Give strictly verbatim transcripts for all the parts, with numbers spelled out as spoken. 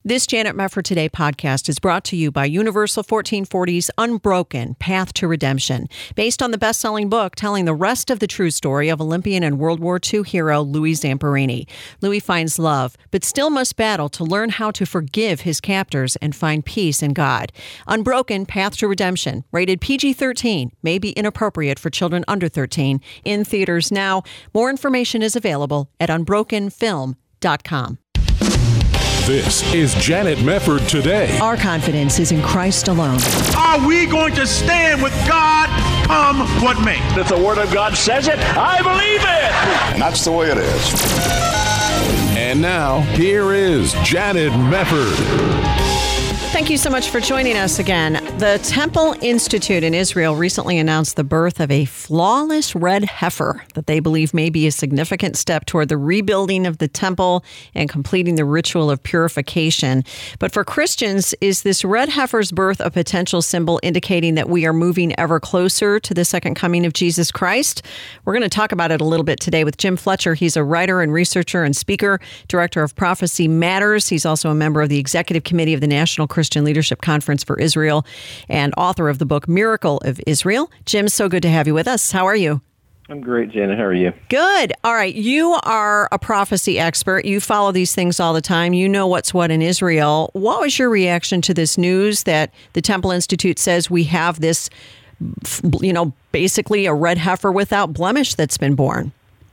This Janet Mefford Today podcast is brought to you by Universal fourteen forty's Unbroken, Path to Redemption, based on the best-selling book telling the rest of the true story of Olympian and World War Two hero Louis Zamperini. Louis finds love, but still must battle to learn how to forgive his captors and find peace in God. Unbroken, Path to Redemption, rated P G thirteen, may be inappropriate for children under thirteen, in theaters now. More information is available at unbroken film dot com. This is Janet Mefford Today. Our confidence is in Christ alone. Are we going to stand with God come what may? If the Word of God says it, I believe it. And that's the way it is. And now, here is Janet Mefford. Thank you so much for joining us again. The Temple Institute in Israel recently announced the birth of a flawless red heifer that they believe may be a significant step toward the rebuilding of the temple and completing the ritual of purification. But for Christians, is this red heifer's birth a potential symbol indicating that we are moving ever closer to the second coming of Jesus Christ? We're going to talk about it a little bit today with Jim Fletcher. He's a writer and researcher and speaker, director of Prophecy Matters. He's also a member of the executive committee of the National Christian Leadership Conference for Israel and author of the book Miracle of Israel. Jim, so good to have you with us. How are you? I'm great, Janet. How are you? Good. All right. You are a prophecy expert. You follow these things all the time. You know what's what in Israel. What was your reaction to this news that the Temple Institute says we have this, you know, basically a red heifer without blemish that's been born?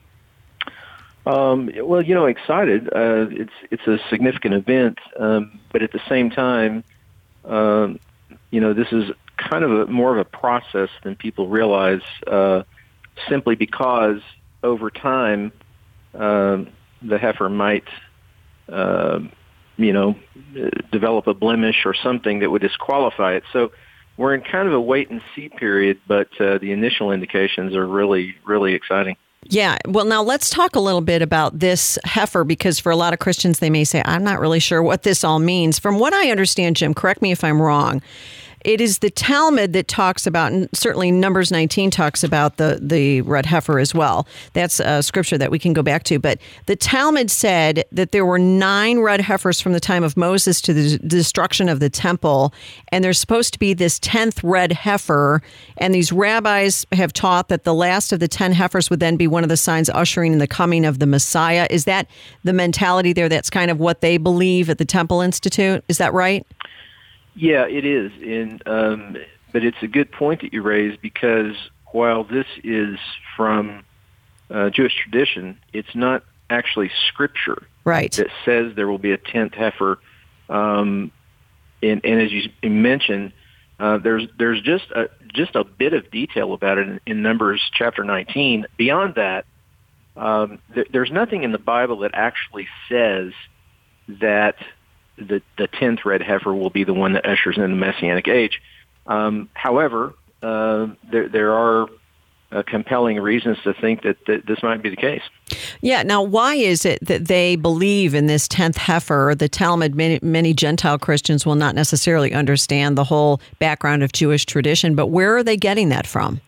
Um, well, you know, excited. Uh, it's it's a significant event, um, but at the same time, um, you know, this is kind of a more of a process than people realize. Uh, simply because over time, uh, the heifer might, uh, you know, develop a blemish or something that would disqualify it. So we're in kind of a wait and see period, but uh, the initial indications are really, really exciting. Yeah. Well, now let's talk a little bit about this heifer, because for a lot of Christians, they may say, I'm not really sure what this all means. From what I understand, Jim, correct me if I'm wrong, it is the Talmud that talks about, and certainly Numbers nineteen talks about the, the red heifer as well. That's a scripture that we can go back to. But the Talmud said that there were nine red heifers from the time of Moses to the destruction of the temple, and there's supposed to be this tenth red heifer. And these rabbis have taught that the last of the ten heifers would then be one of the signs ushering in the coming of the Messiah. Is that the mentality there? That's kind of what they believe at the Temple Institute. Is that right? Yeah, it is, and um, but it's a good point that you raised, because while this is from uh, Jewish tradition, it's not actually Scripture, right, that says there will be a tenth heifer. Um, and, and as you mentioned, uh, there's there's just a just a bit of detail about it in, in Numbers chapter nineteen. Beyond that, um, th- there's nothing in the Bible that actually says that the the tenth red heifer will be the one that ushers in the Messianic age. Um, however, uh, there there are uh, compelling reasons to think that, that this might be the case. Yeah. Now, why is it that they believe in this tenth heifer? The Talmud, many, many Gentile Christians will not necessarily understand the whole background of Jewish tradition, but where are they getting that from?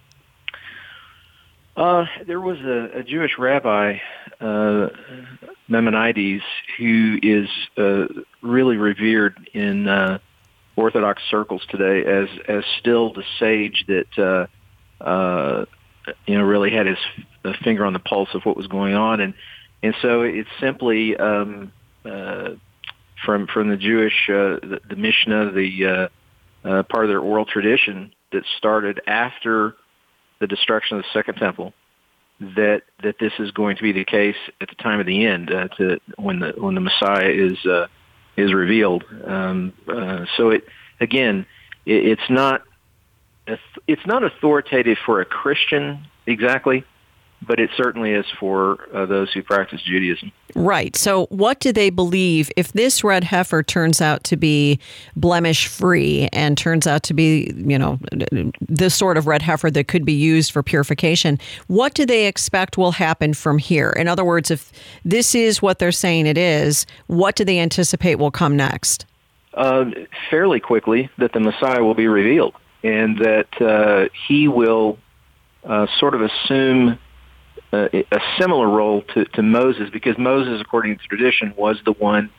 Uh, there was a, a Jewish rabbi, uh, Maimonides, who is uh, really revered in uh, Orthodox circles today as as still the sage that uh, uh, you know really had his uh, finger on the pulse of what was going on, and and so it's simply um, uh, from from the Jewish uh, the, the Mishnah, the uh, uh, part of their oral tradition that started after the destruction of the Second Temple, that that this is going to be the case at the time of the end, uh, to when the when the Messiah is uh, is revealed. Um, uh, so it again, it, it's not it's not authoritative for a Christian exactly, but it certainly is for uh, those who practice Judaism. Right. So what do they believe if this red heifer turns out to be blemish-free and turns out to be, you know, the sort of red heifer that could be used for purification? What do they expect will happen from here? In other words, if this is what they're saying it is, what do they anticipate will come next? Uh, fairly quickly, that the Messiah will be revealed, and that uh, he will uh, sort of assume Uh, a similar role to, to Moses, because Moses, according to tradition, was the one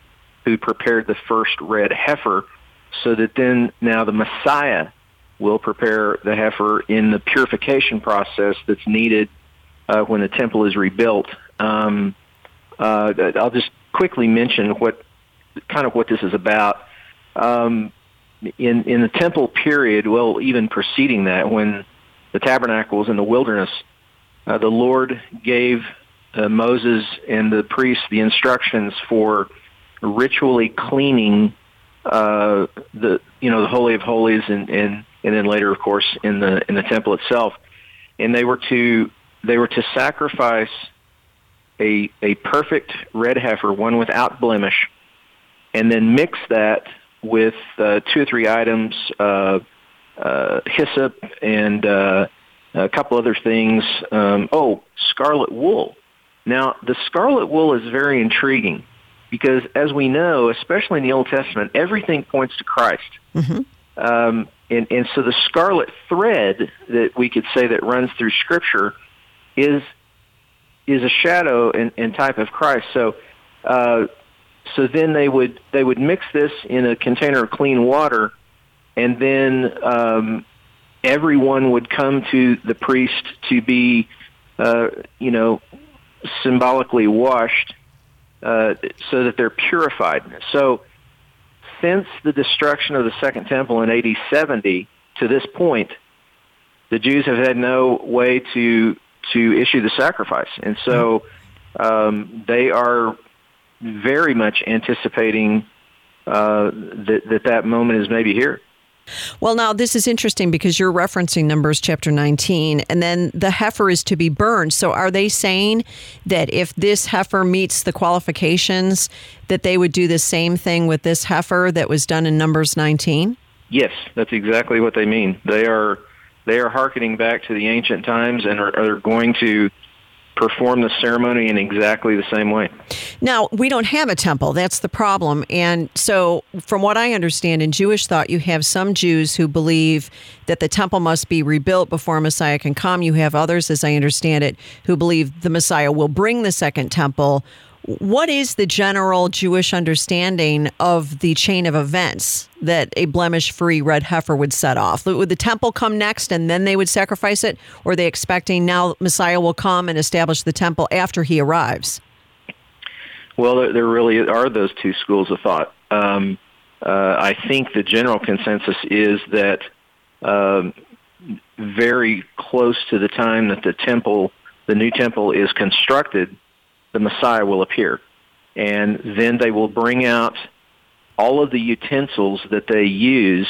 who prepared the first red heifer, so that then now the Messiah will prepare the heifer in the purification process that's needed uh, when the temple is rebuilt. Um, uh, I'll just quickly mention what kind of what this is about. Um, in in the temple period, well, even preceding that, when the tabernacle was in the wilderness, uh, the Lord gave uh, Moses and the priests the instructions for ritually cleaning uh, the you know the Holy of Holies, and, and and then later, of course, in the in the temple itself. And they were to they were to sacrifice a a perfect red heifer, one without blemish, and then mix that with uh, two or three items, uh, uh, hyssop and uh, a couple other things. Um, oh, scarlet wool. Now, the scarlet wool is very intriguing because, as we know, especially in the Old Testament, everything points to Christ. Mm-hmm. Um, and, and so the scarlet thread that we could say that runs through Scripture is is a shadow and, and type of Christ. So, uh, so then they would they would mix this in a container of clean water, and then um, everyone would come to the priest to be, uh, you know, symbolically washed, uh, so that they're purified. So, since the destruction of the Second Temple in A D seventy to this point, the Jews have had no way to to issue the sacrifice, and so um, they are very much anticipating uh, that, that that moment is maybe here. Well, now, this is interesting because you're referencing Numbers chapter nineteen, and then the heifer is to be burned. So are they saying that if this heifer meets the qualifications, that they would do the same thing with this heifer that was done in Numbers nineteen? Yes, that's exactly what they mean. They are they are hearkening back to the ancient times and are, are going to perform the ceremony in exactly the same way. Now, we don't have a temple. That's the problem. And so from what I understand, in Jewish thought, you have some Jews who believe that the temple must be rebuilt before Messiah can come. You have others, as I understand it, who believe the Messiah will bring the second temple. What is the general Jewish understanding of the chain of events that a blemish-free red heifer would set off? Would the temple come next and then they would sacrifice it? Or are they expecting now Messiah will come and establish the temple after he arrives? Well, there really are those two schools of thought. Um, uh, I think the general consensus is that um, very close to the time that the temple, the new temple is constructed, the Messiah will appear. And then they will bring out all of the utensils that they use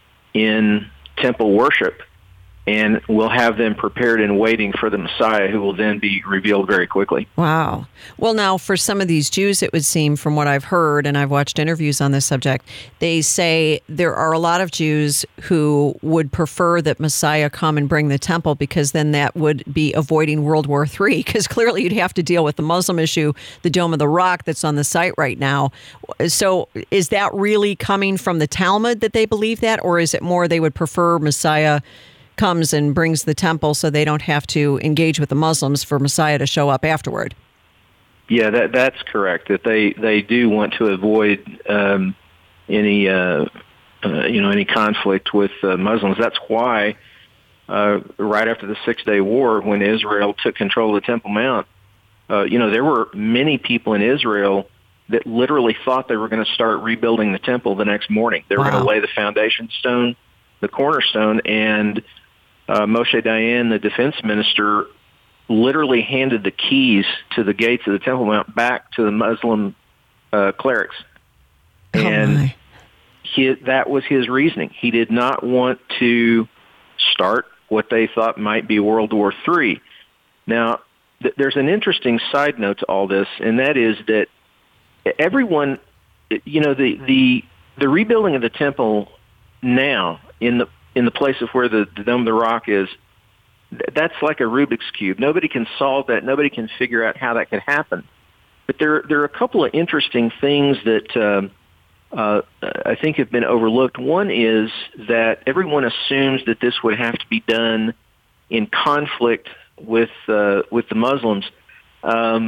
in temple worship, and we'll have them prepared and waiting for the Messiah, who will then be revealed very quickly. Wow. Well, now, for some of these Jews, it would seem, from what I've heard, and I've watched interviews on this subject, they say there are a lot of Jews who would prefer that Messiah come and bring the temple, because then that would be avoiding World War Three, because clearly you'd have to deal with the Muslim issue, the Dome of the Rock that's on the site right now. So is that really coming from the Talmud that they believe that, or is it more they would prefer Messiah comes and brings the temple so they don't have to engage with the Muslims for Messiah to show up afterward? Yeah, that that's correct. That they, they do want to avoid um, any uh, uh, you know any conflict with uh, Muslims. That's why uh, right after the Six Day War, when Israel took control of the Temple Mount, uh, you know there were many people in Israel that literally thought they were going to start rebuilding the temple the next morning. They were wow. going to lay the foundation stone, the cornerstone, and Uh, Moshe Dayan, the defense minister, literally handed the keys to the gates of the Temple Mount back to the Muslim uh, clerics. Oh and he, that was his reasoning. He did not want to start what they thought might be World War Three. Now, th- there's an interesting side note to all this, and that is that everyone, you know, the, the, the rebuilding of the temple now in the in the place of where the, the Dome of the Rock is, that's like a Rubik's Cube. Nobody can solve that. Nobody can figure out how that could happen. But there, there are a couple of interesting things that uh, uh, I think have been overlooked. One is that everyone assumes that this would have to be done in conflict with uh, with the Muslims. Um,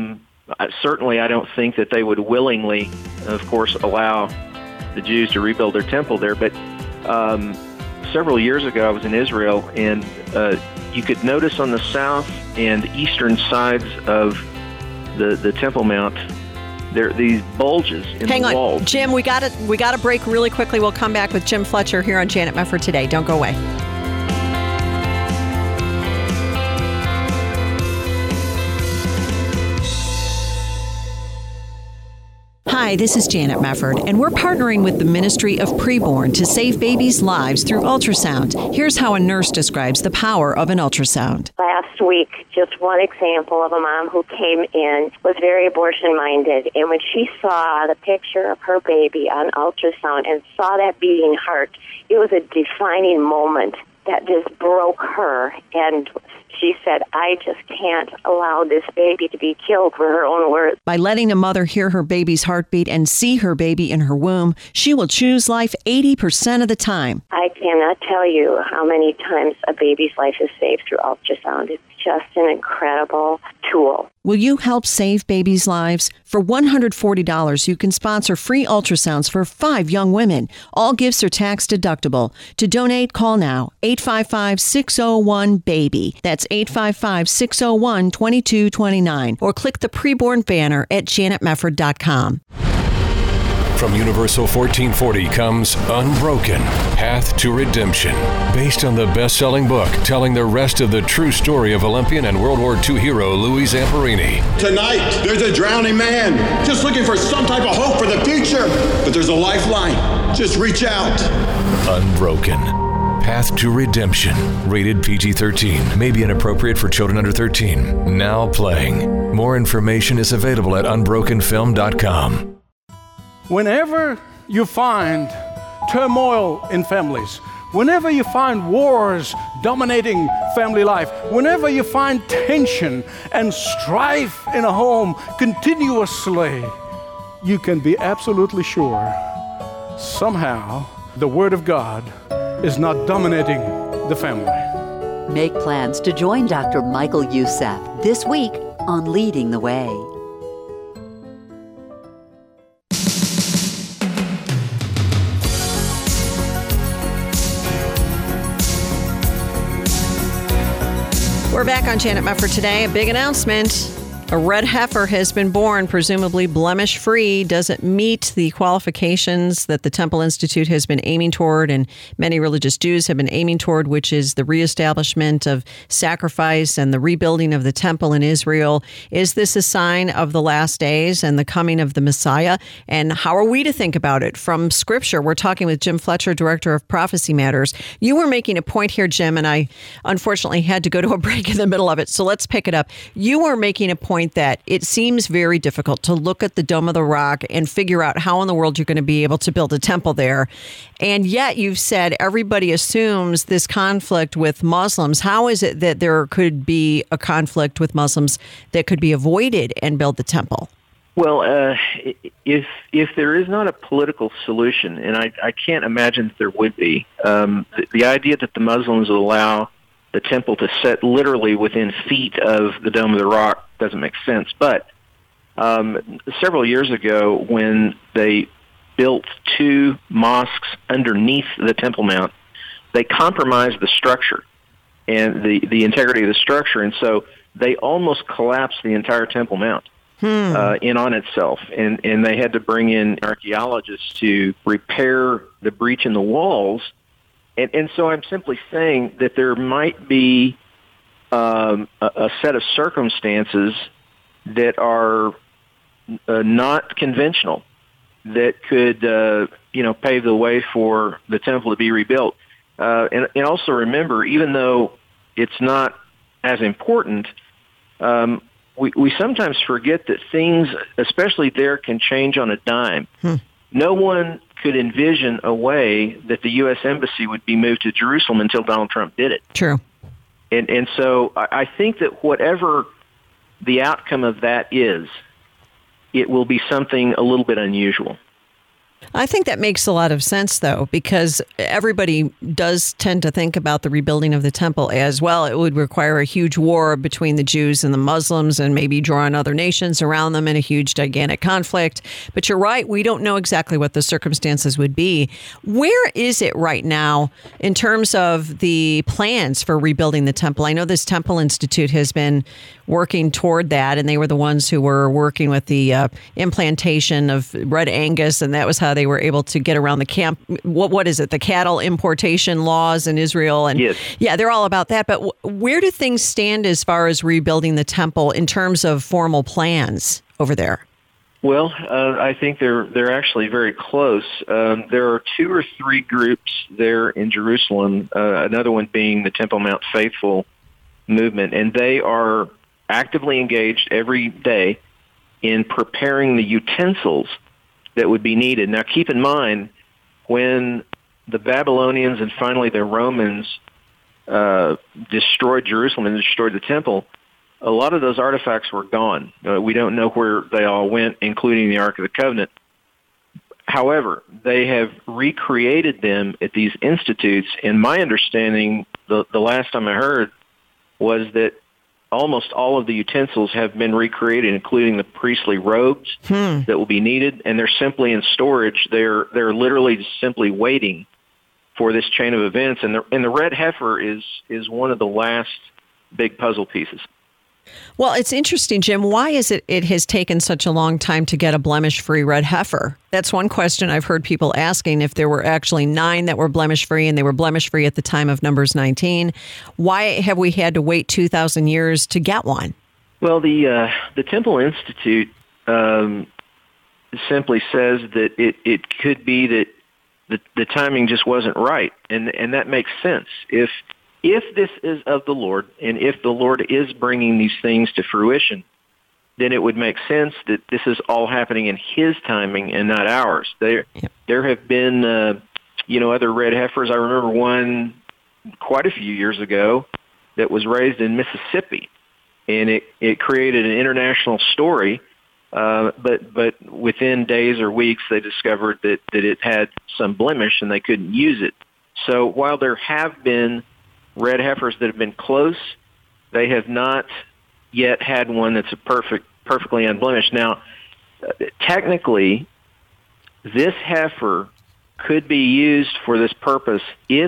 certainly I don't think that they would willingly, of course, allow the Jews to rebuild their temple there. But um, several years ago, I was in Israel, and uh, you could notice on the south and eastern sides of the, the Temple Mount, there are these bulges in Hang the on, walls. Jim, we got to we got to break really quickly. We'll come back with Jim Fletcher here on Janet Mefford Today. Don't go away. Hi, this is Janet Mefford, and we're partnering with the Ministry of Preborn to save babies' lives through ultrasound. Here's how a nurse describes the power of an ultrasound. Last week, just one example of a mom who came in, was very abortion-minded, and when she saw the picture of her baby on ultrasound and saw that beating heart, it was a defining moment that just broke her, and she said, I just can't allow this baby to be killed, for her own words. By letting a mother hear her baby's heartbeat and see her baby in her womb, she will choose life eighty percent of the time. I cannot tell you how many times a baby's life is saved through ultrasound. It's just an incredible tool. Will you help save babies' lives? For one hundred forty dollars, you can sponsor free ultrasounds for five young women. All gifts are tax deductible. To donate, call now, eight five five, six oh one, BABY. That's eight five five, six oh one, two two two nine. Or click the preborn banner at janet mefford dot com. From Universal fourteen forty comes Unbroken, Path to Redemption, based on the best-selling book telling the rest of the true story of Olympian and World War Two hero Louis Zamperini. Tonight, there's a drowning man just looking for some type of hope for the future. But there's a lifeline. Just reach out. Unbroken, Path to Redemption, rated P G thirteen, may be inappropriate for children under thirteen. Now playing. More information is available at unbroken film dot com. Whenever you find turmoil in families, whenever you find wars dominating family life, whenever you find tension and strife in a home continuously, you can be absolutely sure somehow the Word of God is not dominating the family. Make plans to join Doctor Michael Youssef this week on Leading the Way. We're back on Janet Mefford Today. A big announcement. A red heifer has been born, presumably blemish-free, doesn't meet the qualifications that the Temple Institute has been aiming toward and many religious Jews have been aiming toward, which is the reestablishment of sacrifice and the rebuilding of the temple in Israel. Is this a sign of the last days and the coming of the Messiah? And how are we to think about it from Scripture? We're talking with Jim Fletcher, Director of Prophecy Matters. You were making a point here, Jim, and I unfortunately had to go to a break in the middle of it, so let's pick it up. You were making a point that it seems very difficult to look at the Dome of the Rock and figure out how in the world you're going to be able to build a temple there. And yet you've said everybody assumes this conflict with Muslims. How is it that there could be a conflict with Muslims that could be avoided and build the temple? Well, uh, if if there is not a political solution, and I, I can't imagine that there would be, um, the, the idea that the Muslims will allow the temple to sit literally within feet of the Dome of the Rock doesn't make sense. But um, several years ago, when they built two mosques underneath the Temple Mount, they compromised the structure and the, the integrity of the structure, and so they almost collapsed the entire Temple Mount hmm. uh, in on itself. And, and they had to bring in archaeologists to repair the breach in the walls. And, and so I'm simply saying that there might be um, a, a set of circumstances that are uh, not conventional that could, uh, you know, pave the way for the temple to be rebuilt. Uh, and, and also remember, even though it's not as important, um, we, we sometimes forget that things, especially there, can change on a dime. Hmm. No one could envision a way that the U S Embassy would be moved to Jerusalem until Donald Trump did it. True. And and so I think that whatever the outcome of that is, it will be something a little bit unusual. I think that makes a lot of sense, though, because everybody does tend to think about the rebuilding of the temple as well. It would require a huge war between the Jews and the Muslims and maybe draw in other nations around them in a huge, gigantic conflict. But you're right. We don't know exactly what the circumstances would be. Where is it right now in terms of the plans for rebuilding the temple? I know this Temple Institute has been working toward that, and they were the ones who were working with the uh, implantation of Red Angus, and that was how they were able to get around the camp. What what is it? The cattle importation laws in Israel, and yes. yeah, they're all about that. But w- where do things stand as far as rebuilding the temple in terms of formal plans over there? Well, uh, I think they're they're actually very close. Um, there are two or three groups there in Jerusalem. Uh, another one being the Temple Mount Faithful movement, and they are actively engaged every day in preparing the utensils that would be needed. Now, keep in mind, when the Babylonians and finally the Romans uh, destroyed Jerusalem and destroyed the temple, a lot of those artifacts were gone. Uh, we don't know where they all went, including the Ark of the Covenant. However, they have recreated them at these institutes, and my understanding, the, the last time I heard, was that almost all of the utensils have been recreated, including the priestly robes hmm. that will be needed, and they're simply in storage. They're they're literally just simply waiting for this chain of events, and the and the red heifer is is one of the last big puzzle pieces. Well, it's interesting, Jim. Why is it it has taken such a long time to get a blemish-free red heifer? That's one question I've heard people asking, if there were actually nine that were blemish-free and they were blemish-free at the time of Numbers nineteen. Why have we had to wait two thousand years to get one? Well, the uh, the Temple Institute um, simply says that it, it could be that the, the timing just wasn't right, and and that makes sense. If If this is of the Lord, and if the Lord is bringing these things to fruition, then it would make sense that this is all happening in His timing and not ours. There, yep. there have been, uh, you know, other red heifers. I remember one quite a few years ago that was raised in Mississippi, and it, it created an international story. Uh, but but within days or weeks, they discovered that, that it had some blemish, and they couldn't use it. So while there have been red heifers that have been close, they have not yet had one that's a perfect, perfectly unblemished. Now, uh, technically, this heifer could be used for this purpose if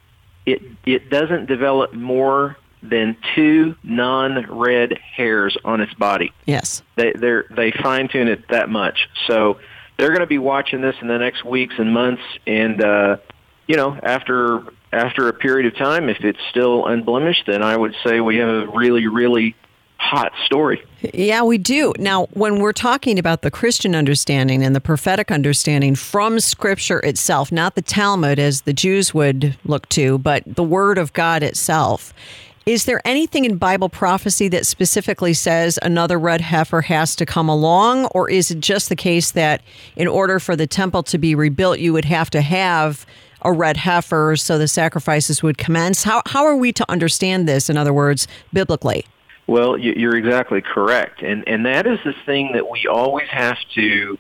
it it doesn't develop more than two non-red hairs on its body. Yes, they they they fine tune it that much. So they're going to be watching this in the next weeks and months, and uh, you know, after. After a period of time, if it's still unblemished, then I would say we have a really, really hot story. Yeah, we do. Now, when we're talking about the Christian understanding and the prophetic understanding from Scripture itself, not the Talmud as the Jews would look to, but the Word of God itself, is there anything in Bible prophecy that specifically says another red heifer has to come along, or is it just the case that in order for the temple to be rebuilt, you would have to have a red heifer so the sacrifices would commence? How how are we to understand this, in other words, biblically? Well, you're exactly correct. And and that is the thing that we always have to,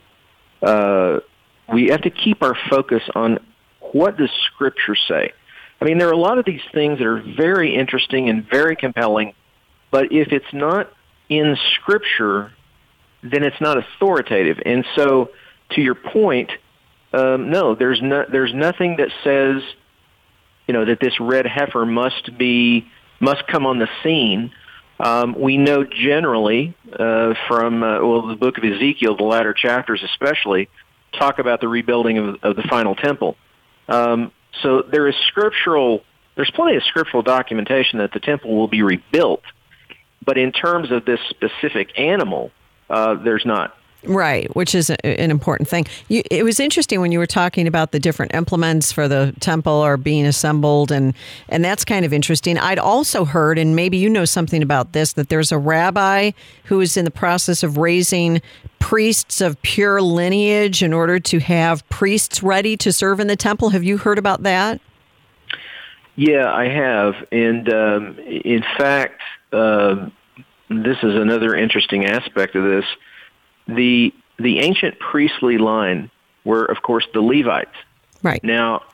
uh, we have to keep our focus on what does Scripture say. I mean, there are a lot of these things that are very interesting and very compelling, but if it's not in Scripture, then it's not authoritative. And so, to your point, Um, no, there's no, there's nothing that says, you know, that this red heifer must be must come on the scene. Um, we know generally uh, from uh, well, the book of Ezekiel, the latter chapters especially, talk about the rebuilding of, of the final temple. Um, so there is scriptural, there's plenty of scriptural documentation that the temple will be rebuilt, but in terms of this specific animal, uh, there's not. Right, which is a, an important thing. You, it was interesting when you were talking about the different implements for the temple are being assembled, and, and that's kind of interesting. I'd also heard, and maybe you know something about this, that there's a rabbi who is in the process of raising priests of pure lineage in order to have priests ready to serve in the temple. Have you heard about that? Yeah, I have. And um, in fact, uh, this is another interesting aspect of this. The the ancient priestly line were, of course, the Levites. Right. Now,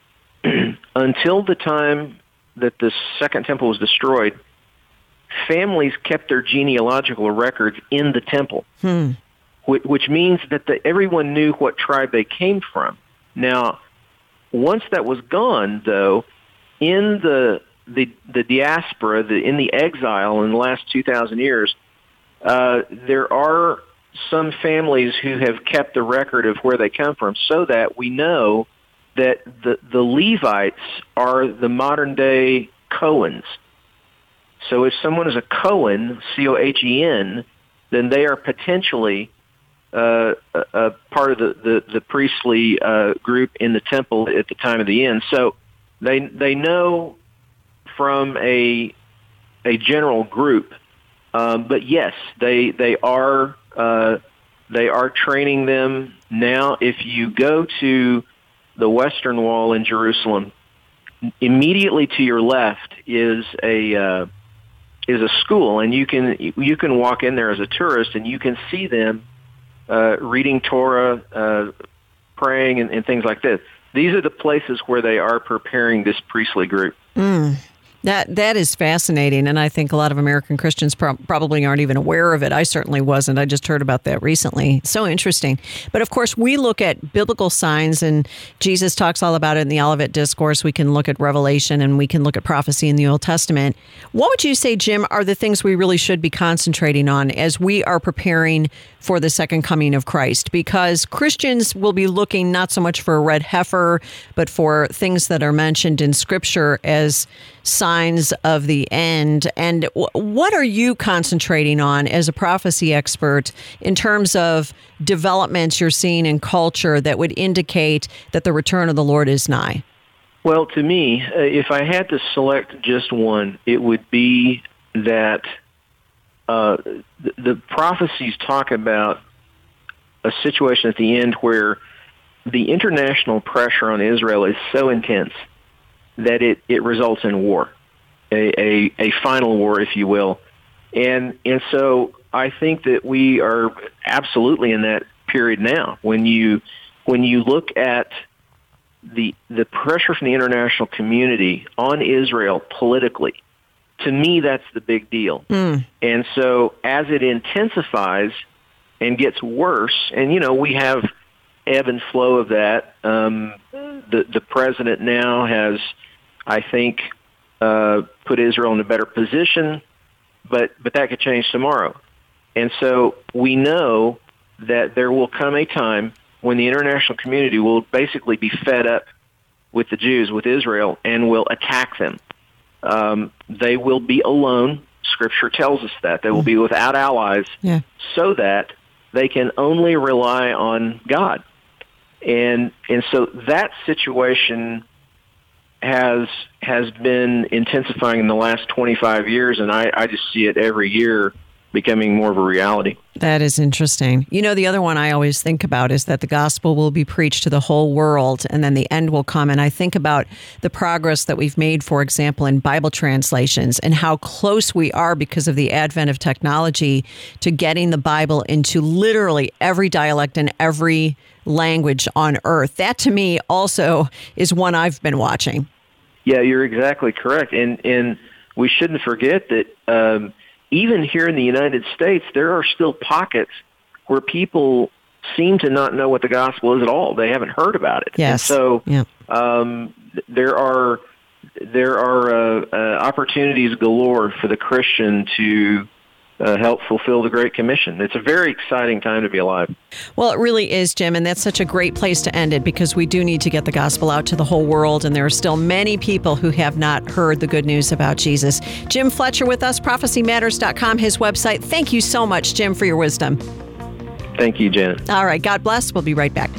until the time that the Second Temple was destroyed, families kept their genealogical records in the temple, hmm. which, which means that the, everyone knew what tribe they came from. Now, once that was gone, though, in the the, the diaspora, the, in the exile in the last two thousand years, uh, there are some families who have kept the record of where they come from, so that we know that the, the Levites are the modern-day Cohens. So if someone is a Cohen, C O H E N, then they are potentially uh, a, a part of the, the, the priestly uh, group in the temple at the time of the end. So they they know from a a general group, um, but yes, they they are uh, they are training them now. If you go to the Western Wall in Jerusalem, immediately to your left is a uh, is a school, and you can you can walk in there as a tourist, and you can see them uh, reading Torah, uh, praying, and, and things like this. These are the places where they are preparing this priestly group. Mm. That that is fascinating, and I think a lot of American Christians pro- probably aren't even aware of it. I certainly wasn't. I just heard about that recently. So interesting. But of course, we look at biblical signs, and Jesus talks all about it in the Olivet Discourse. We can look at Revelation, and we can look at prophecy in the Old Testament. What would you say, Jim, are the things we really should be concentrating on as we are preparing for the second coming of Christ? Because Christians will be looking not so much for a red heifer, but for things that are mentioned in Scripture as signs of the end. And w- what are you concentrating on as a prophecy expert in terms of developments you're seeing in culture that would indicate that the return of the Lord is nigh? Well, to me, uh, if I had to select just one, it would be that uh, the, the prophecies talk about a situation at the end where the international pressure on Israel is so intense that it, it results in war, a, a, a final war, if you will. And and so I think that we are absolutely in that period now. When you when you look at the the pressure from the international community on Israel politically, to me that's the big deal. Mm. And so as it intensifies and gets worse, and you know we have ebb and flow of that. Um, the the president now has, I think, uh, put Israel in a better position, but but that could change tomorrow. And so we know that there will come a time when the international community will basically be fed up with the Jews, with Israel, and will attack them. Um, they will be alone. Scripture tells us that. They will be without allies, yeah. so that they can only rely on God. And and so that situation has has been intensifying in the last twenty-five years, and I, I just see it every year becoming more of a reality. That is interesting. You know, the other one I always think about is that the gospel will be preached to the whole world, and then the end will come. And I think about the progress that we've made, for example, in Bible translations, and how close we are because of the advent of technology to getting the Bible into literally every dialect and every language on earth. That, to me, also is one I've been watching. Yeah, you're exactly correct. And and we shouldn't forget that um, even here in the United States, there are still pockets where people seem to not know what the gospel is at all. They haven't heard about it. Yes. And so yeah. um, there are there are uh, uh, opportunities galore for the Christian to Uh, help fulfill the Great Commission. It's a very exciting time to be alive. Well, it really is, Jim, and that's such a great place to end it, because we do need to get the gospel out to the whole world, and there are still many people who have not heard the good news about Jesus. Jim Fletcher with us, prophecy matters dot com, his website. Thank you so much, Jim, for your wisdom. Thank you, Janet. All right, God bless. We'll be right back.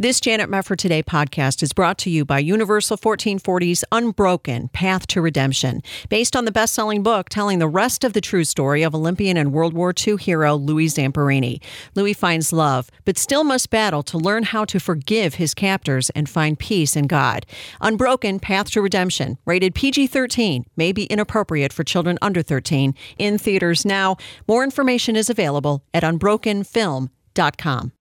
This Janet Met for Today podcast is brought to you by Universal fourteen forty's Unbroken, Path to Redemption, based on the best-selling book telling the rest of the true story of Olympian and World War Two hero Louis Zamperini. Louis finds love, but still must battle to learn how to forgive his captors and find peace in God. Unbroken, Path to Redemption, rated P G thirteen, may be inappropriate for children under thirteen, in theaters now. More information is available at unbroken film dot com.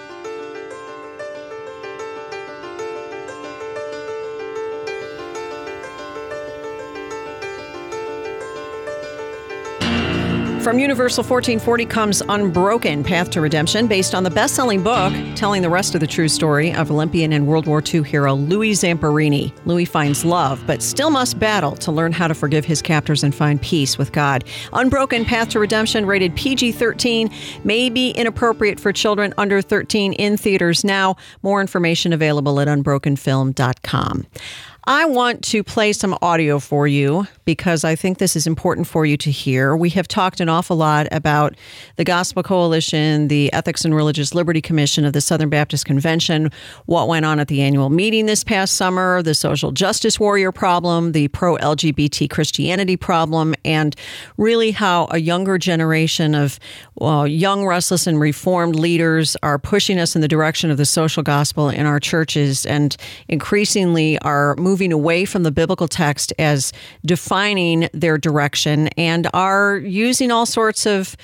From Universal fourteen forty comes Unbroken, Path to Redemption, based on the best-selling book telling the rest of the true story of Olympian and World War Two hero Louis Zamperini. Louis finds love, but still must battle to learn how to forgive his captors and find peace with God. Unbroken, Path to Redemption, rated P G thirteen, may be inappropriate for children under thirteen, in theaters now. More information available at unbroken film dot com. I want to play some audio for you because I think this is important for you to hear. We have talked an awful lot about the Gospel Coalition, the Ethics and Religious Liberty Commission of the Southern Baptist Convention, what went on at the annual meeting this past summer, the social justice warrior problem, the pro-L G B T Christianity problem, and really how a younger generation of well, young, restless, and reformed leaders are pushing us in the direction of the social gospel in our churches and increasingly are moving moving away from the biblical text as defining their direction and are using all sorts of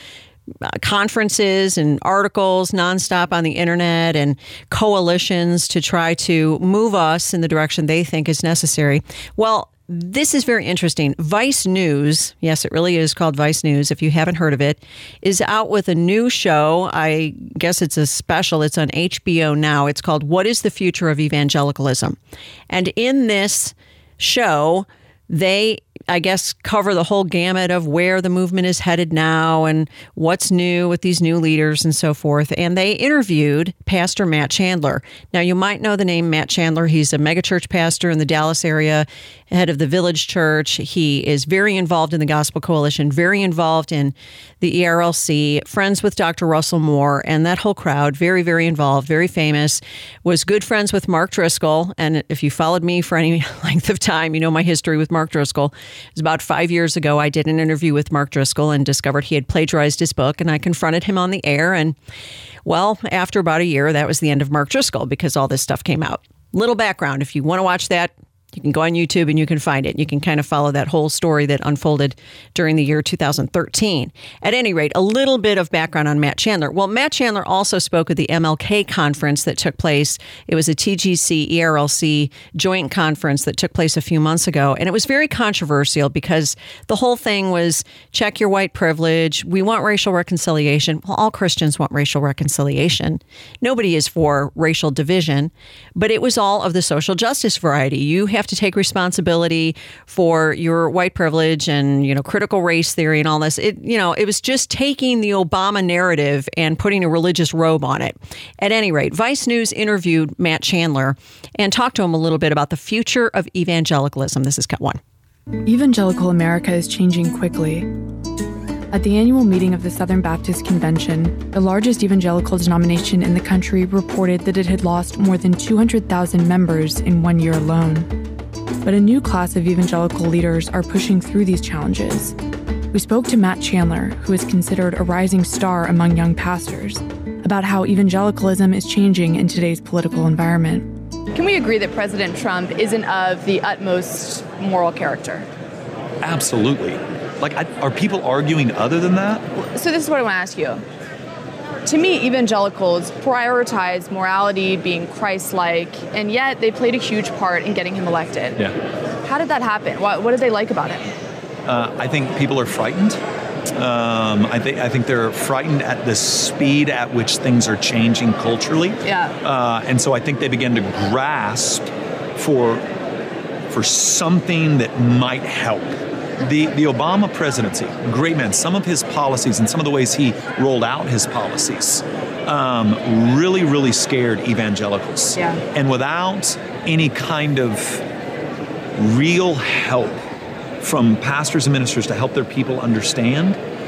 conferences and articles nonstop on the internet and coalitions to try to move us in the direction they think is necessary. Well, this is very interesting. Vice News, yes, it really is called Vice News, if you haven't heard of it, is out with a new show. I guess it's a special. It's on H B O now. It's called What is the Future of Evangelicalism? And in this show, they, I guess, cover the whole gamut of where the movement is headed now and what's new with these new leaders and so forth. And they interviewed Pastor Matt Chandler. Now, you might know the name Matt Chandler. He's a megachurch pastor in the Dallas area, head of the Village Church. He is very involved in the Gospel Coalition, very involved in the E R L C, friends with Doctor Russell Moore and that whole crowd, very, very involved, very famous, was good friends with Mark Driscoll. And if you followed me for any length of time, you know my history with Mark Driscoll. It was about five years ago. I did an interview with Mark Driscoll and discovered he had plagiarized his book, and I confronted him on the air. And, well, after about a year, that was the end of Mark Driscoll because all this stuff came out. Little background, if you want to watch that, you can go on YouTube and you can find it. You can kind of follow that whole story that unfolded during the year two thousand thirteen. At any rate, a little bit of background on Matt Chandler. Well, Matt Chandler also spoke at the M L K conference that took place. It was a T G C E R L C joint conference that took place a few months ago. And it was very controversial because the whole thing was check your white privilege. We want racial reconciliation. Well, all Christians want racial reconciliation. Nobody is for racial division, but it was all of the social justice variety. You have to take responsibility for your white privilege and, you know, critical race theory and all this. It, you know, it was just taking the Obama narrative and putting a religious robe on it. At any rate, Vice News interviewed Matt Chandler and talked to him a little bit about the future of evangelicalism. This is cut one. Evangelical America is changing quickly. At the annual meeting of the Southern Baptist Convention, the largest evangelical denomination in the country reported that it had lost more than two hundred thousand members in one year alone. But a new class of evangelical leaders are pushing through these challenges. We spoke to Matt Chandler, who is considered a rising star among young pastors, about how evangelicalism is changing in today's political environment. Can we agree that President Trump isn't of the utmost moral character? Absolutely. Like, are people arguing other than that? So this is what I want to ask you. To me, evangelicals prioritize morality, being Christ-like, and yet they played a huge part in getting him elected. Yeah. How did that happen? What, what did they like about him? Uh, I think people are frightened. Um, I think I think they're frightened at the speed at which things are changing culturally. Yeah. Uh, and so I think they begin to grasp for for something that might help. The the Obama presidency, great man, some of his policies and some of the ways he rolled out his policies um, really, really scared evangelicals. Yeah. And without any kind of real help from pastors and ministers to help their people understand,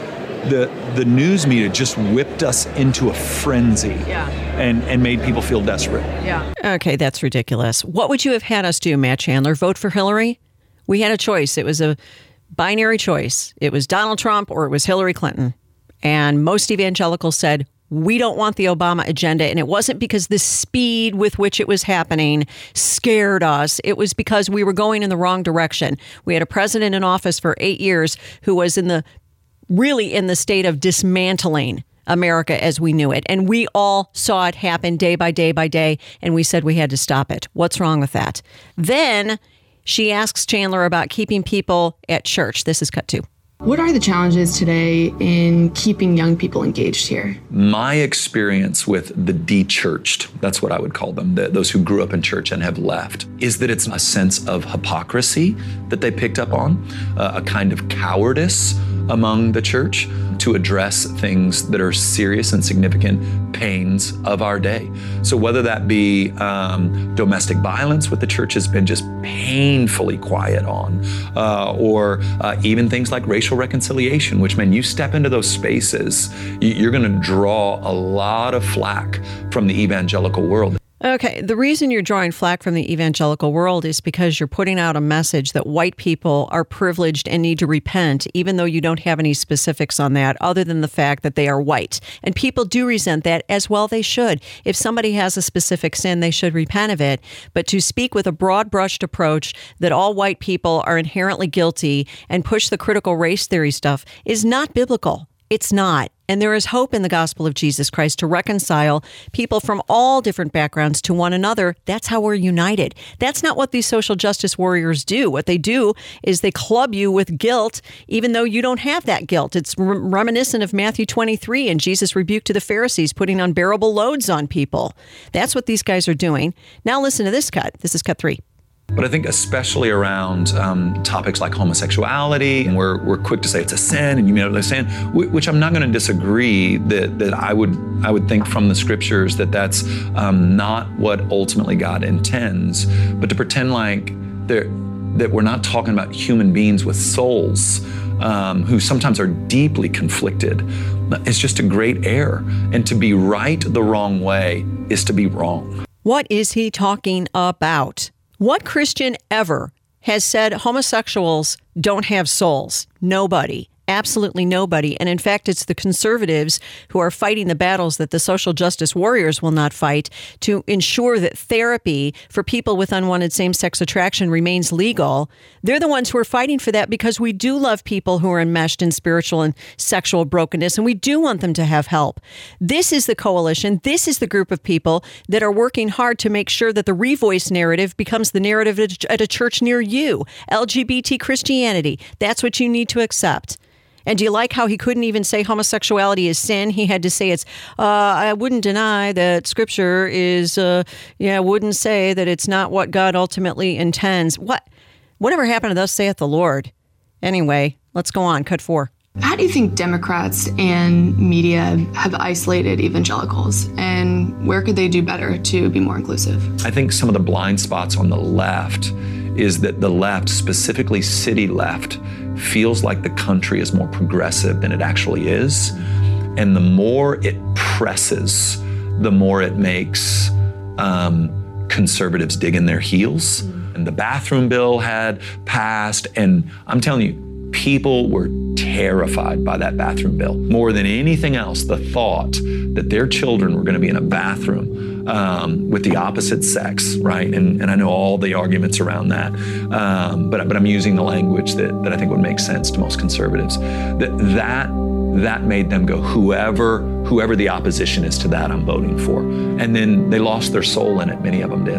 the the news media just whipped us into a frenzy yeah. and, and made people feel desperate. Yeah. Okay, that's ridiculous. What would you have had us do, Matt Chandler? Vote for Hillary? We had a choice. It was a binary choice. It was Donald Trump or it was Hillary Clinton. And most evangelicals said, we don't want the Obama agenda. And it wasn't because the speed with which it was happening scared us. It was because we were going in the wrong direction. We had a president in office for eight years who was in the really in the state of dismantling America as we knew it. And we all saw it happen day by day by day. And we said we had to stop it. What's wrong with that? Then she asks Chandler about keeping people at church. This is cut two. What are the challenges today in keeping young people engaged here? My experience with the de-churched, that's what I would call them, the, those who grew up in church and have left, is that it's a sense of hypocrisy that they picked up on, uh, a kind of cowardice among the church to address things that are serious and significant pains of our day. So whether that be um, domestic violence, what the church has been just painfully quiet on, uh, or uh, even things like racial reconciliation, which, man, you step into those spaces, you're going to draw a lot of flack from the evangelical world. Okay, the reason you're drawing flack from the evangelical world is because you're putting out a message that white people are privileged and need to repent, even though you don't have any specifics on that other than the fact that they are white. And people do resent that, as well they should. If somebody has a specific sin, they should repent of it. But to speak with a broad-brushed approach that all white people are inherently guilty and push the critical race theory stuff is not biblical. It's not. And there is hope in the gospel of Jesus Christ to reconcile people from all different backgrounds to one another. That's how we're united. That's not what these social justice warriors do. What they do is they club you with guilt, even though you don't have that guilt. It's reminiscent of Matthew twenty-three and Jesus' rebuke to the Pharisees, putting unbearable loads on people. That's what these guys are doing. Now listen to this cut. This is cut three. But I think especially around um, topics like homosexuality, and we're, we're quick to say it's a sin and you may not understand, which I'm not going to disagree that, that I would I would think from the scriptures that that's um, not what ultimately God intends, but to pretend like there, that we're not talking about human beings with souls um, who sometimes are deeply conflicted, it's just a great error. And to be right the wrong way is to be wrong. What is he talking about? What Christian ever has said homosexuals don't have souls? Nobody. Absolutely nobody. And in fact, it's the conservatives who are fighting the battles that the social justice warriors will not fight to ensure that therapy for people with unwanted same-sex attraction remains legal. They're the ones who are fighting for that because we do love people who are enmeshed in spiritual and sexual brokenness, and we do want them to have help. This is the coalition. This is the group of people that are working hard to make sure that the Revoice narrative becomes the narrative at a church near you. L G B T Christianity. That's what you need to accept. And do you like how he couldn't even say homosexuality is sin? He had to say it's, uh, I wouldn't deny that scripture is, uh, yeah, wouldn't say that it's not what God ultimately intends. What? Whatever happened to thus saith the Lord? Anyway, let's go on. Cut four. How do you think Democrats and media have isolated evangelicals, and where could they do better to be more inclusive? I think some of the blind spots on the left is that the left, specifically city left, feels like the country is more progressive than it actually is. And the more it presses, the more it makes um, conservatives dig in their heels. And the bathroom bill had passed, and I'm telling you, people were terrified by that bathroom bill. More than anything else, the thought that their children were going to be in a bathroom um, with the opposite sex, right? And, and I know all the arguments around that, um, but, but I'm using the language that, that I think would make sense to most conservatives. That, that, that made them go, whoever, whoever the opposition is to that, I'm voting for. And then they lost their soul in it, many of them did.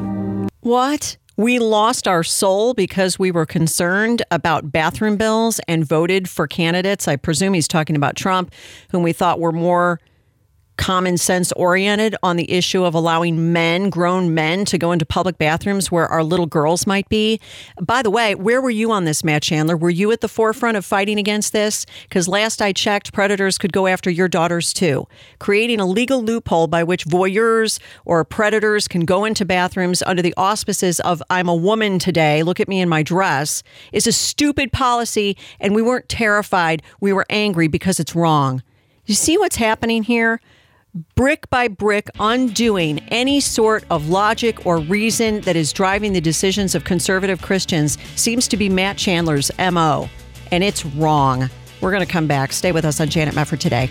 What? We lost our soul because we were concerned about bathroom bills and voted for candidates. I presume he's talking about Trump, whom we thought were more common sense oriented on the issue of allowing men, grown men, to go into public bathrooms where our little girls might be. By the way, where were you on this, Matt Chandler? Were you at the forefront of fighting against this? Because last I checked, predators could go after your daughters too. Creating a legal loophole by which voyeurs or predators can go into bathrooms under the auspices of I'm a woman today, look at me in my dress, is a stupid policy, and we weren't terrified. We were angry because it's wrong. You see what's happening here? Brick by brick, undoing any sort of logic or reason that is driving the decisions of conservative Christians seems to be Matt Chandler's M O, and it's wrong. We're going to come back. Stay with us on Janet Mefford Today.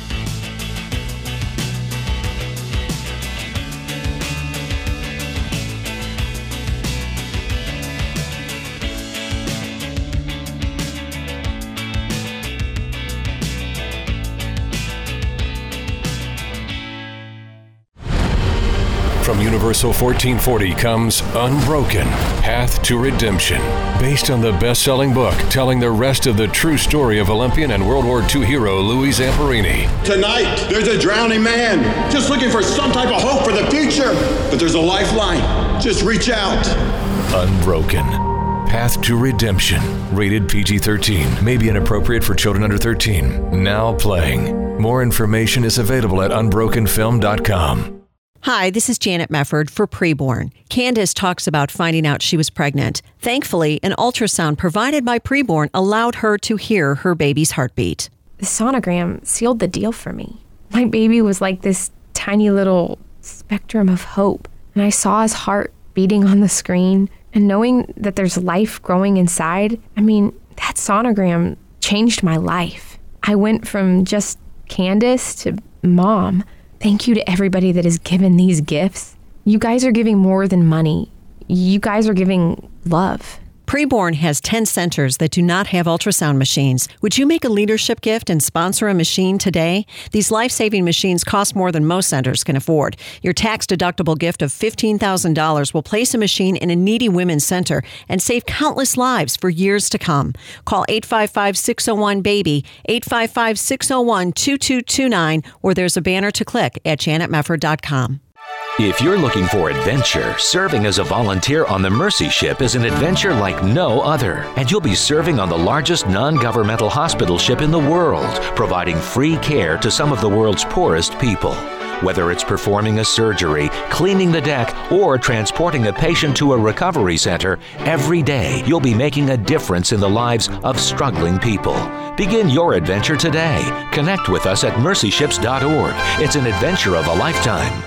From Universal fourteen forty comes Unbroken, Path to Redemption, based on the best-selling book telling the rest of the true story of Olympian and World War Two hero Louis Zamperini. Tonight, there's a drowning man just looking for some type of hope for the future. But there's a lifeline. Just reach out. Unbroken, Path to Redemption, rated P G thirteen, may be inappropriate for children under thirteen. Now playing. More information is available at unbroken film dot com. Hi, this is Janet Mefford for Preborn. Candace talks about finding out she was pregnant. Thankfully, an ultrasound provided by Preborn allowed her to hear her baby's heartbeat. The sonogram sealed the deal for me. My baby was like this tiny little spectrum of hope, and I saw his heart beating on the screen, and knowing that there's life growing inside, I mean, that sonogram changed my life. I went from just Candace to mom. Thank you to everybody that has given these gifts. You guys are giving more than money. You guys are giving love. Preborn has ten centers that do not have ultrasound machines. Would you make a leadership gift and sponsor a machine today? These life-saving machines cost more than most centers can afford. Your tax-deductible gift of fifteen thousand dollars will place a machine in a needy women's center and save countless lives for years to come. Call eight five five, six oh one, BABY, eight five five, six oh one, two two two nine, or there's a banner to click at janet mefford dot com. If you're looking for adventure, serving as a volunteer on the Mercy Ship is an adventure like no other. And you'll be serving on the largest non-governmental hospital ship in the world, providing free care to some of the world's poorest people. Whether it's performing a surgery, cleaning the deck, or transporting a patient to a recovery center, every day you'll be making a difference in the lives of struggling people. Begin your adventure today. Connect with us at mercy ships dot org. It's an adventure of a lifetime.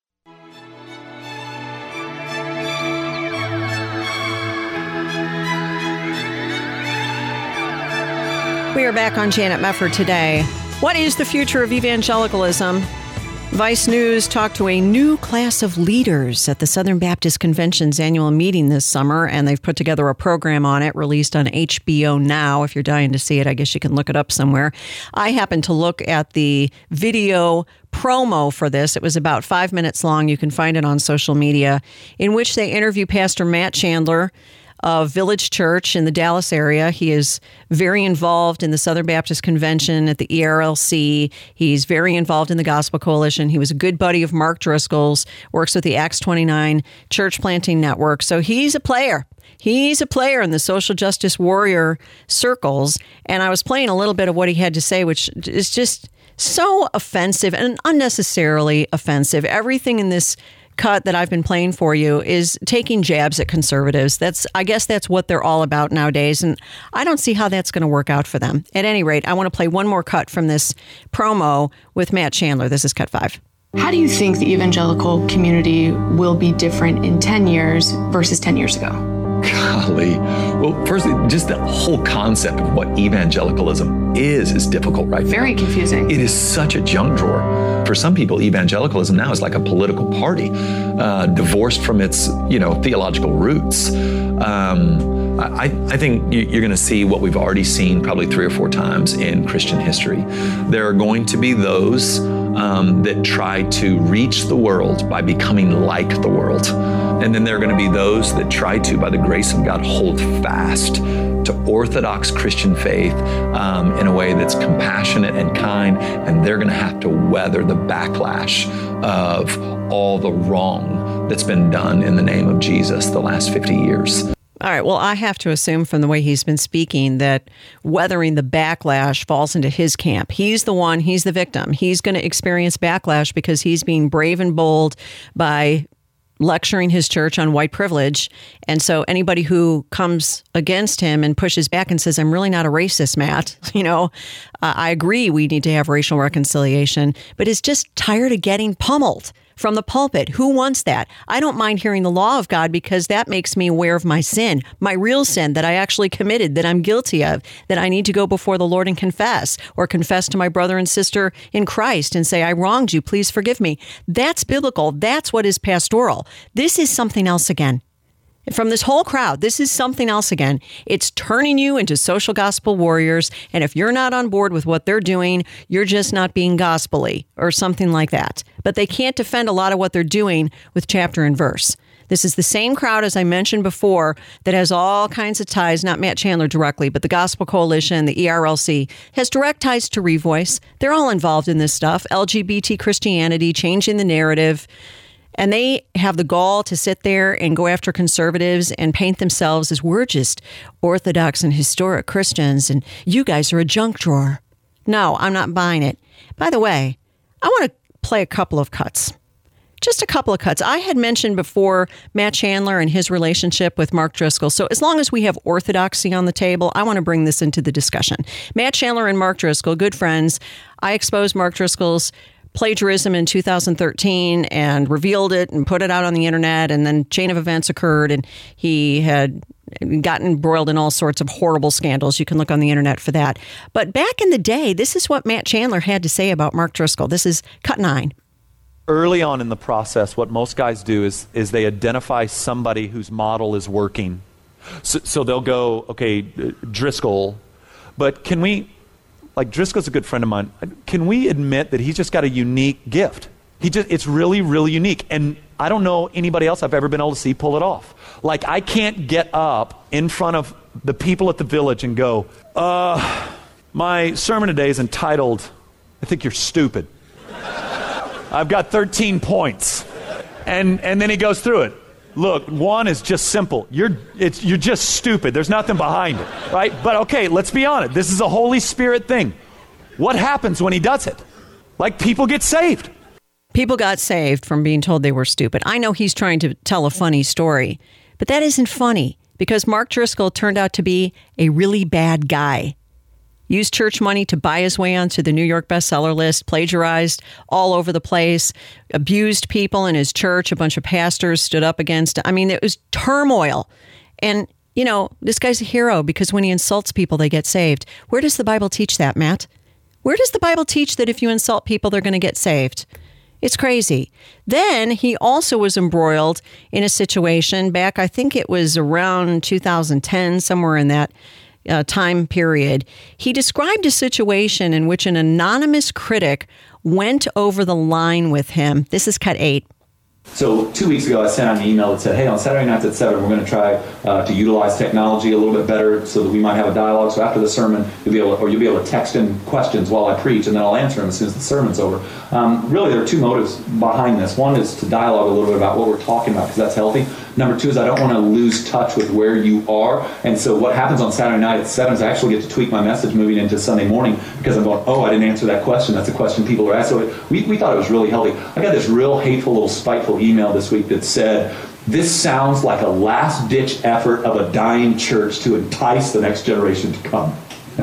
We are back on Janet Mefford Today. What is the future of evangelicalism? Vice News talked to a new class of leaders at the Southern Baptist Convention's annual meeting this summer, and they've put together a program on it released on H B O Now. If you're dying to see it, I guess you can look it up somewhere. I happened to look at the video promo for this. It was about five minutes long. You can find it on social media, in which they interview Pastor Matt Chandler of Village Church in the Dallas area. He is very involved in the Southern Baptist Convention at the E R L C. He's very involved in the Gospel Coalition. He was a good buddy of Mark Driscoll's, works with the Acts twenty-nine Church Planting Network. So he's a player. He's a player in the social justice warrior circles. And I was playing a little bit of what he had to say, which is just so offensive and unnecessarily offensive. Everything in this cut that I've been playing for you is taking jabs at conservatives. That's, I guess that's what they're all about nowadays. And I don't see how that's going to work out for them. At any rate, I want to play one more cut from this promo with Matt Chandler. This is cut five. How do you think the evangelical community will be different in ten years versus ten years ago? Golly. Well, first, just the whole concept of what evangelicalism is is difficult, right? Very confusing. It is such a junk drawer. For some people, evangelicalism now is like a political party, uh, divorced from its, you know, theological roots. Um, I, I think you're going to see what we've already seen probably three or four times in Christian history. There are going to be those um, that try to reach the world by becoming like the world. And then there are going to be those that try to, by the grace of God, hold fast to Orthodox Christian faith um, in a way that's compassionate and kind, and they're going to have to weather the backlash of all the wrong that's been done in the name of Jesus the last fifty years. All right. Well, I have to assume from the way he's been speaking that weathering the backlash falls into his camp. He's the one, he's the victim. He's going to experience backlash because he's being brave and bold by lecturing his church on white privilege. And so anybody who comes against him and pushes back and says, I'm really not a racist, Matt, you know, uh, I agree we need to have racial reconciliation, but is just tired of getting pummeled from the pulpit. Who wants that? I don't mind hearing the law of God because that makes me aware of my sin, my real sin that I actually committed, that I'm guilty of, that I need to go before the Lord and confess, or confess to my brother and sister in Christ and say, I wronged you, please forgive me. That's biblical. That's what is pastoral. This is something else again. From this whole crowd, this is something else again. It's turning you into social gospel warriors. And if you're not on board with what they're doing, you're just not being gospel-y or something like that. But they can't defend a lot of what they're doing with chapter and verse. This is the same crowd, as I mentioned before, that has all kinds of ties, not Matt Chandler directly, but the Gospel Coalition, the E R L C, has direct ties to Revoice. They're all involved in this stuff. L G B T Christianity, changing the narrative. And they have the gall to sit there and go after conservatives and paint themselves as we're just Orthodox and historic Christians and you guys are a junk drawer. No, I'm not buying it. By the way, I want to play a couple of cuts. Just a couple of cuts. I had mentioned before Matt Chandler and his relationship with Mark Driscoll. So as long as we have orthodoxy on the table, I want to bring this into the discussion. Matt Chandler and Mark Driscoll, good friends. I exposed Mark Driscoll's plagiarism in two thousand thirteen and revealed it and put it out on the internet, and then chain of events occurred and he had gotten embroiled in all sorts of horrible scandals. You can look on the internet for that. But back in the day, this is what Matt Chandler had to say about Mark Driscoll. This is cut nine. Early on in the process, what most guys do is is they identify somebody whose model is working. So, so they'll go, okay, Driscoll, but can we Like Driscoll's a good friend of mine. Can we admit that he's just got a unique gift? He just, it's really, really unique. And I don't know anybody else I've ever been able to see pull it off. Like I can't get up in front of the people at the Village and go, uh, my sermon today is entitled, I think you're stupid. I've got thirteen points. And and then he goes through it. Look, one is just simple. You're it's you're just stupid. There's nothing behind it, right? But okay, let's be honest. This is a Holy Spirit thing. What happens when he does it? Like people get saved. People got saved from being told they were stupid. I know he's trying to tell a funny story, but that isn't funny because Mark Driscoll turned out to be a really bad guy. Used church money to buy his way onto the New York bestseller list, plagiarized all over the place, abused people in his church. A bunch of pastors stood up against it. I mean, it was turmoil. And, you know, this guy's a hero because when he insults people, they get saved. Where does the Bible teach that, Matt? Where does the Bible teach that if you insult people, they're going to get saved? It's crazy. Then he also was embroiled in a situation back, I think it was around two thousand ten, somewhere in that Uh, time period. He described a situation in which an anonymous critic went over the line with him. This is cut eight. So two weeks ago, I sent out an email that said, hey, on Saturday nights at seven, we're going to try uh, to utilize technology a little bit better so that we might have a dialogue. So after the sermon, you'll be able to, or you'll be able to text in questions while I preach, and then I'll answer them as soon as the sermon's over. Um, really, there are two motives behind this. One is to dialogue a little bit about what we're talking about, because that's healthy. Number two is I don't want to lose touch with where you are. And so what happens on Saturday night at seven is I actually get to tweak my message moving into Sunday morning because I'm going, oh, I didn't answer that question. That's a question people are asking. So we, we thought it was really healthy. I got this real hateful little spiteful email this week that said, this sounds like a last-ditch effort of a dying church to entice the next generation to come.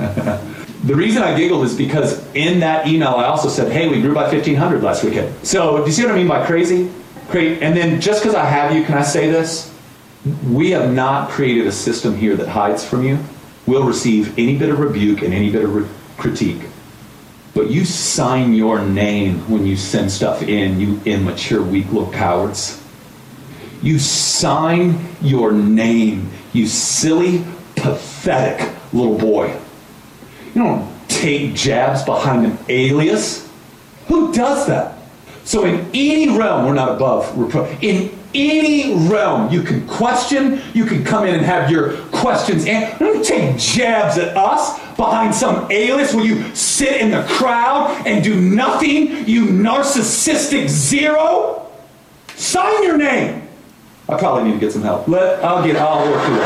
The reason I giggled is because in that email I also said, hey, we grew by fifteen hundred last weekend. So do you see what I mean by crazy? Great. And then just because I have you, can I say this? We have not created a system here that hides from you. We'll receive any bit of rebuke and any bit of re- critique. But you sign your name when you send stuff in, you immature, weak little cowards. You sign your name, you silly, pathetic little boy. You don't take jabs behind an alias. Who does that? So in any realm, we're not above reproach. In any realm. You can question, you can come in and have your questions and don't take jabs at us behind some A-list where you sit in the crowd and do nothing, you narcissistic zero. Sign your name. I probably need to get some help. Let, I'll get, I'll work through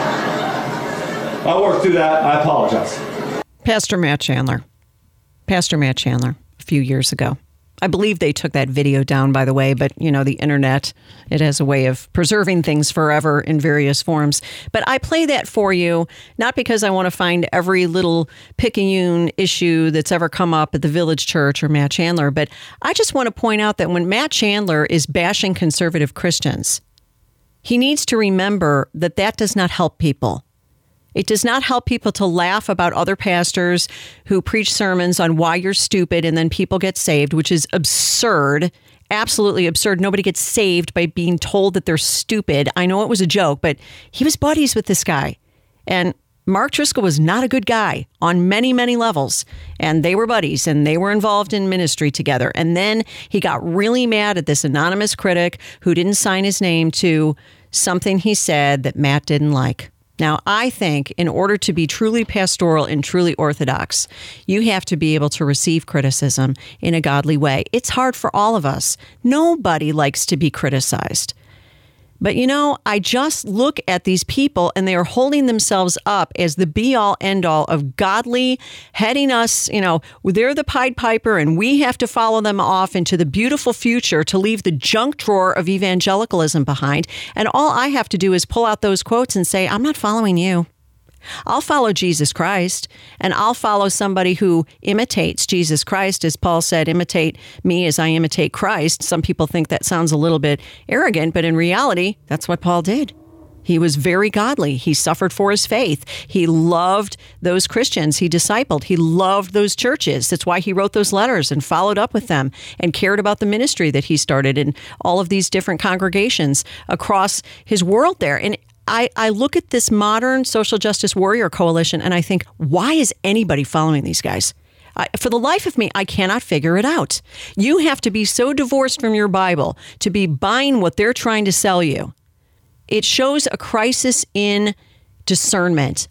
that. I'll work through that. I apologize. Pastor Matt Chandler. Pastor Matt Chandler, a few years ago. I believe they took that video down, by the way, but, you know, the internet, it has a way of preserving things forever in various forms. But I play that for you, not because I want to find every little picayune issue that's ever come up at the Village Church or Matt Chandler, but I just want to point out that when Matt Chandler is bashing conservative Christians, he needs to remember that that does not help people. It does not help people to laugh about other pastors who preach sermons on why you're stupid and then people get saved, which is absurd, absolutely absurd. Nobody gets saved by being told that they're stupid. I know it was a joke, but he was buddies with this guy. And Mark Driscoll was not a good guy on many, many levels. And they were buddies and they were involved in ministry together. And then he got really mad at this anonymous critic who didn't sign his name to something he said that Matt didn't like. Now, I think in order to be truly pastoral and truly orthodox, you have to be able to receive criticism in a godly way. It's hard for all of us. Nobody likes to be criticized. But, you know, I just look at these people and they are holding themselves up as the be-all, end-all of godly, heading us, you know, they're the Pied Piper and we have to follow them off into the beautiful future to leave the junk drawer of evangelicalism behind. And all I have to do is pull out those quotes and say, I'm not following you. I'll follow Jesus Christ, and I'll follow somebody who imitates Jesus Christ. As Paul said, imitate me as I imitate Christ. Some people think that sounds a little bit arrogant, but in reality, that's what Paul did. He was very godly. He suffered for his faith. He loved those Christians he discipled. He loved those churches. That's why he wrote those letters and followed up with them and cared about the ministry that he started in all of these different congregations across his world there. And I, I look at this modern social justice warrior coalition and I think, why is anybody following these guys? I, for the life of me, I cannot figure it out. You have to be so divorced from your Bible to be buying what they're trying to sell you. It shows a crisis in discernment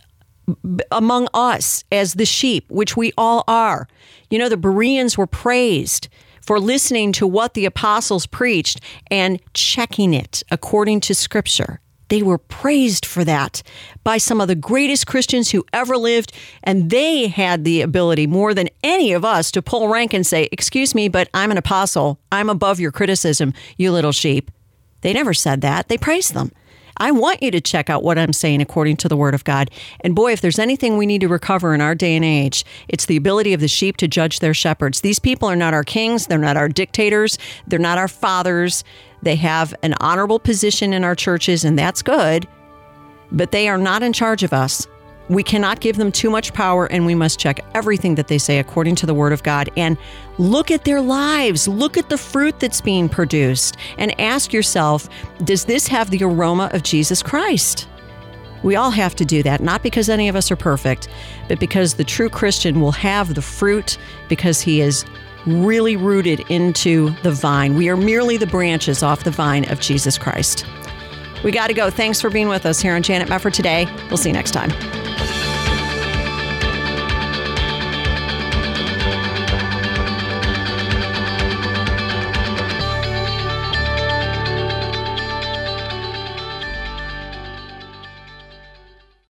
among us as the sheep, which we all are. You know, the Bereans were praised for listening to what the apostles preached and checking it according to Scripture. They were praised for that by some of the greatest Christians who ever lived, and they had the ability more than any of us to pull rank and say, excuse me, but I'm an apostle. I'm above your criticism, you little sheep. They never said that. They praised them. I want you to check out what I'm saying according to the Word of God. And boy, if there's anything we need to recover in our day and age, it's the ability of the sheep to judge their shepherds. These people are not our kings. They're not our dictators. They're not our fathers. They have an honorable position in our churches, and that's good. But they are not in charge of us. We cannot give them too much power, and we must check everything that they say according to the Word of God. And look at their lives. Look at the fruit that's being produced. And ask yourself, does this have the aroma of Jesus Christ? We all have to do that, not because any of us are perfect, but because the true Christian will have the fruit because he is really rooted into the vine. We are merely the branches off the vine of Jesus Christ. We got to go. Thanks for being with us here on Janet Mefford Today. We'll see you next time.